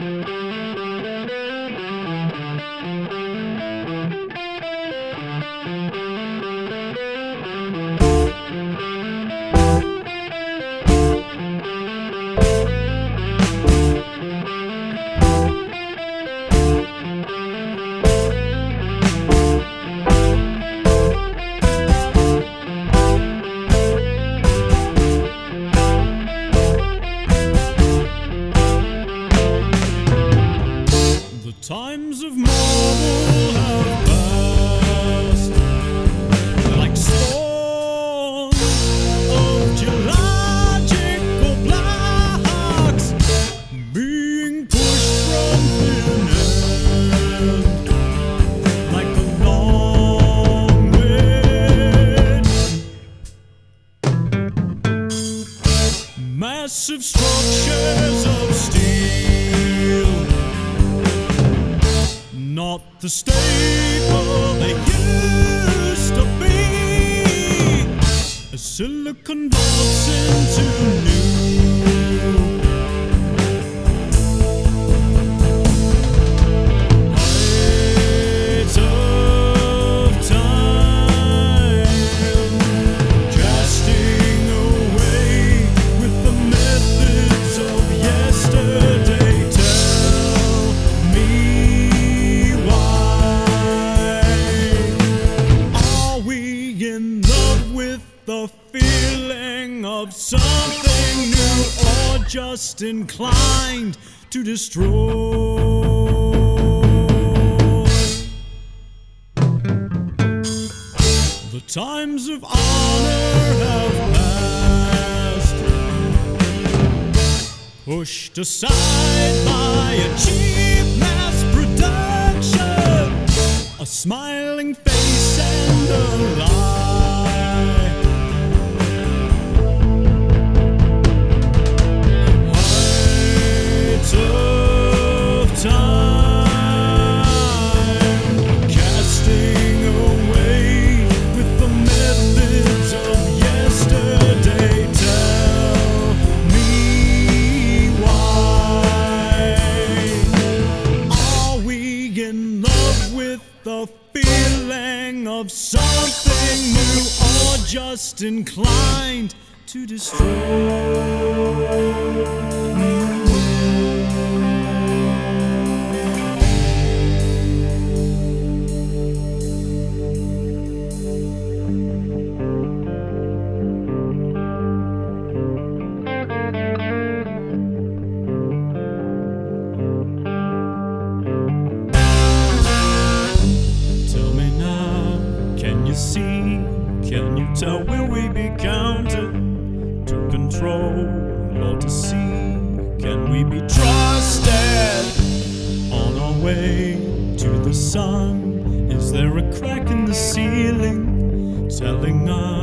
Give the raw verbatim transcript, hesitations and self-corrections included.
Times of marvel have passed, like storms of geological blocks being pushed from thin air, like a long wind. Massive structures of steel, not the staple they used to be, as silicon vaults into new. Heights of time, casting away with the methods of yesterday. Tell me, in love with the feeling of something new, or just inclined to destroy? The times of honor have passed, pushed aside by a cheap mass production, a smiling face and a lie. Heights of time, casting away with the methods of yesterday. Tell me why are we in love with the feeling of something new, or just inclined to destroy? See, can you tell, will we be counted to control or to see? Can we be trusted on our way to the sun? Is there a crack in the ceiling telling us